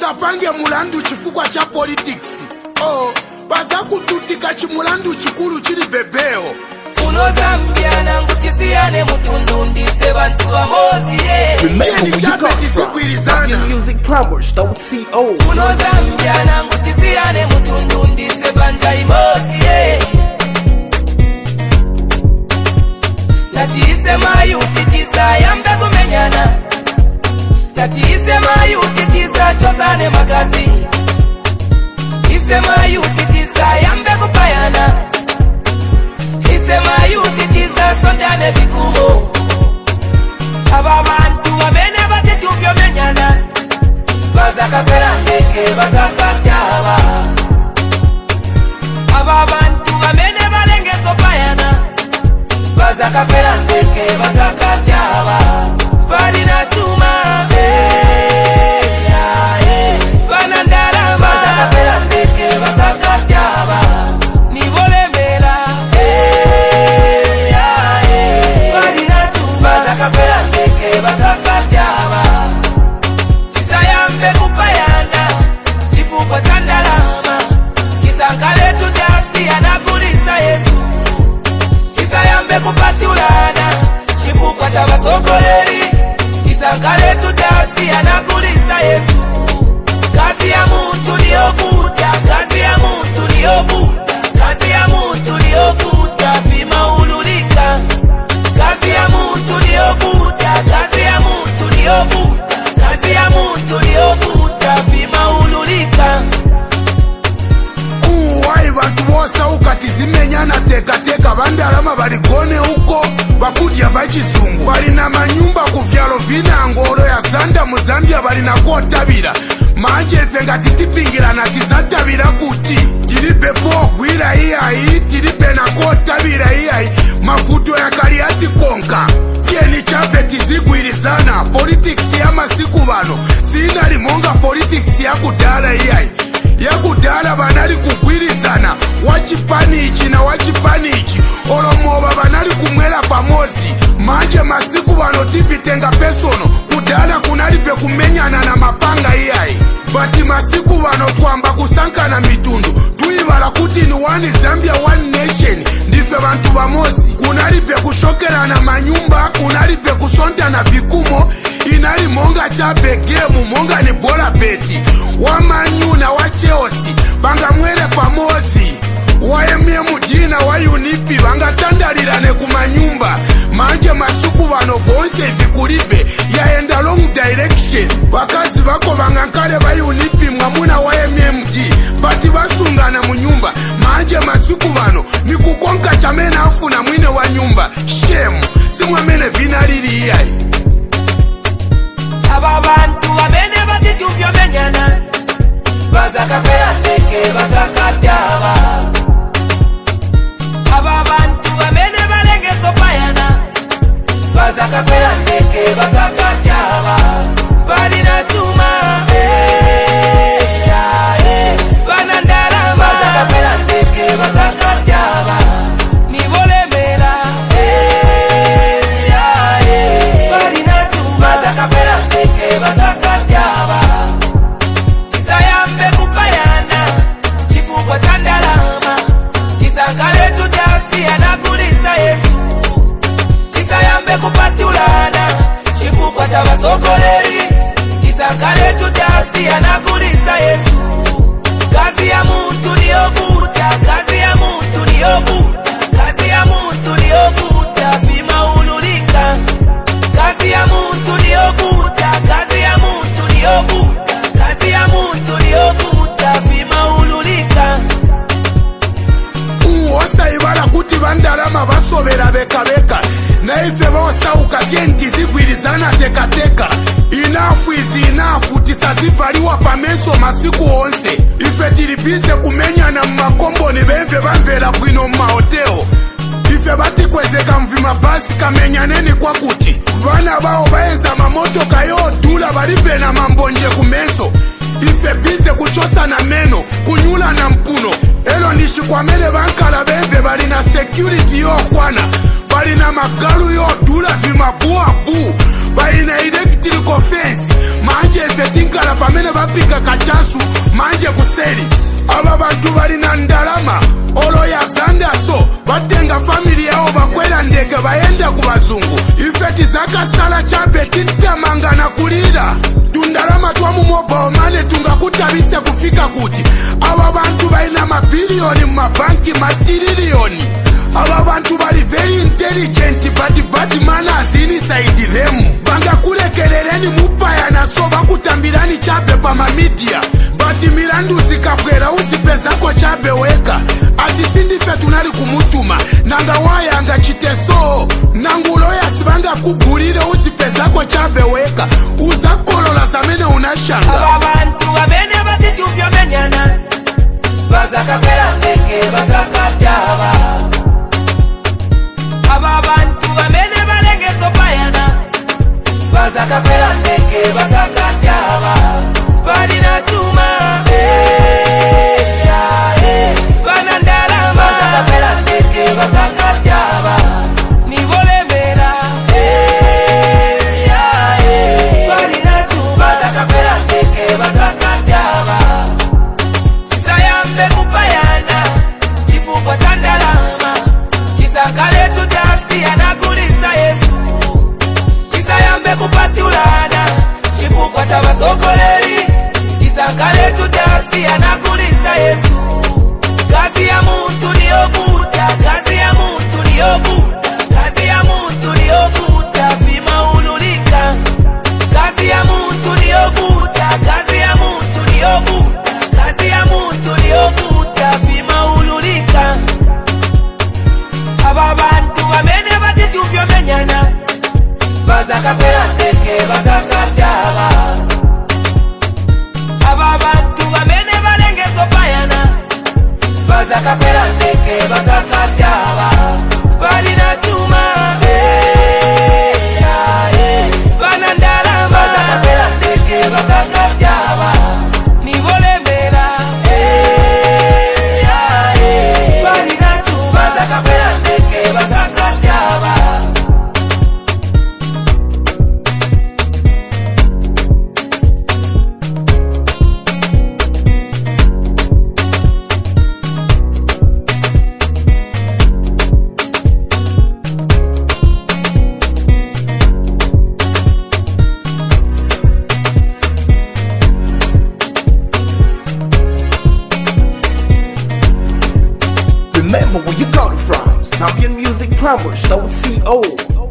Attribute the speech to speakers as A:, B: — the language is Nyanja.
A: musapange mulandu chifukwa cha politics. Oh, baza kututika chimulandu chikulu chili bebeo.
B: Uno Zambia na ngutisiane mutundu ndise bantu wa mozi
C: Remember where you got from. Zambia Music Plumbers, .co.
B: Uno Zambia na ngutisiane mutundu ndise banja imozi Nati isema yutitiza yambe kumenyana. Nati isema yutitiza chosane magazi. Isema yutitiza yambe kupayana. Isema yutitiza sondane vikumo. Aba bantu wamene batituvyo menyana. Bazaka ferandeke bazaka taba. Aba bantu wamene balenge kopayana. Bazaka ferandeke bazaka taba. Valina chuma Vanandara bazaka ferandeke bazaka taba. Nivolemela Valina chuma bazaka ferandeke bazaka taba. Tisayambe kupayana chifuko chandalama. Kisankale tutasi anakulisa Yesu. Kisayambe kupatulana chifuko cha basokoleri. Kisankale tutasi anakulisa Yesu. Kazi ya muntu liyovuta, kazi ya muntu liyovuta, kazi ya muntu liyovuta vima ululika. Kazi ya muntu liyovuta, kazi ya muntu liyovuta, kazi ya muntu liyovuta vima ululika.
A: Wai vantu vosa ukati zimenyana teka teka vandalama valigone uko vakudya vachizungu. Valina manyumba kuvyalo vina ngoro ya zanda muzambia valina kotabira. Manje ife ngati tipingirana tizatabira kuti tilibepo gwira iyayi tilibe na kotabira iyayi. Mavuto yakali atikonka tieni chape tizigwirizana. Politics ya masiku vano sina limonga politics ya kudala iyayi. Yakudala banali kugwirizana wachipanichi na wachipanichi. Olomoba banali kumwela pamozi. Manje masiku vano tipitenga persono. Kudala kunalipe kumenyana na mapanga iyayi. Bati masiku vano twamba kusankana mitundu. Tuivala kuti ni one Zambia one nation. Ndife bantu bamozi. Kunalipe kushokelana manyumba. Kunalipe kusontana vikumo. Inali monga chape game monga ni bola beti. Wamanyu na wacheosi banga mwele pamozi. Waemie mujina wa unipi banga tandalirane kumanyumba. Manje masuku vano vonse vikulibe yaenda long direction. Wakazi bako banga nkale wa unipi mwamuna waemie mji bati basungana munyumba. Manje masuku vano ni kukonka chamena afu na mwine wa nyumba. Shemu simwamene vinalili iyai.
B: Aba bantu wamene batituvyo menyana. Bazaka ferandeke bazaka taba. Aba bantu wamene balenge kopayana. Bazaka ferandeke bazaka taba. Valina chuma Vanandara bazaka ferandeke bazaka taba. Nivolemela Valina chuma bazaka ferandeke bazaka taba. Kisayambe kupayana chifuko chandalama. Kisankale tutasi anakulisa Yesu. Kisayambe kupatulana chifuko cha basokoleri. Kisankale tutasi anakulisa Yesu. Kazi ya muntu liyovuta, kazi ya muntu liyovuta, kazi ya muntu liyovuta vima ululika. Kazi ya muntu liyovuta, kazi ya muntu liyovuta, kazi ya muntu liyovuta vima ululika.
A: Uosa ibala kuti vandalama basobera beka beka. Na ife vosa ukatienti zigwirizana teka teka. Inafu izi inafu tisazivaliwa pameso masiku onse. Ife tilibize kumenyana mmakombo ni bemve bambela bwino mmahoteo. Ife batikwezeka mvima basi kamenyaneni kwa kuti. Vana bao baenza mamotoka yo dula balibe na mambonje kumeso. Ife bize kuchosa na meno kunyula na mpuno. Elo nishikwamele bankala bemve bali na security yo kwana. Bali na magalu yo dula vima bua bu. Bali na electrical fence. Manje ife basigala pamene bapika kachasu manje kuseri. Aba bantu balina ndalama oloya zandaso batenga famili yao bakwera ndege bayenda ku bazungu. Ife tizakasala chabe titamangana kulira tundalama twamu mobile money tungakutabise kufika kuti. Aba bantu balina mabilioni mu mabanki matirilioni. Aba bantu bali very intelligent but manners inside them. Bangakulekeleleni mupayana so bakutambirani chabe pa media. Bati mirandu zikabwera usipezako chabe weka. Ati sindife tunali kumutuma nanga wayanga chiteso nanguloya sibanga kugulire usipezako chabe weka. Uzakolola zamene unashanga.
B: Aba bantu abene batitufyo menyana bazakapera ndeke bazakataba. Aba bantu bamene balengezo payana bazakapera ndeke bazakataba. Balina chuma bana ndalama bazakapera ndeke bazakataba. Nivolemera balina chuma bazakapera ndeke bazakataba. Sayambe kupayana chifukwa cha ndalama. Kisakale tutasi anakulisa Yesu. Kisayambe kupatulana chifukwa cha basokoleri. Kisakale tutasi anakulisa Yesu. Kazi ya muntu niyovuta, kazi ya muntu niyovuta, kazi ya muntu niyovuta, vima unulika. Kazi ya muntu niyovuta, kazi ya muntu niyovuta, kazi ya muntu niyovuta, vima unulika. Aba bantu bamene batitufyo menyana bazakapera ndeke bazakataba. Aba bantu bamene balengezo payana bazakapera ndeke bazakataba. Balina chuma bana ndalama bazakapera ndeke bazakataba. Nivolemera balina chuma bazakapera ndeke bazakataba.
C: Remember where you got it from. Zambian Music Plumbers, don't CO.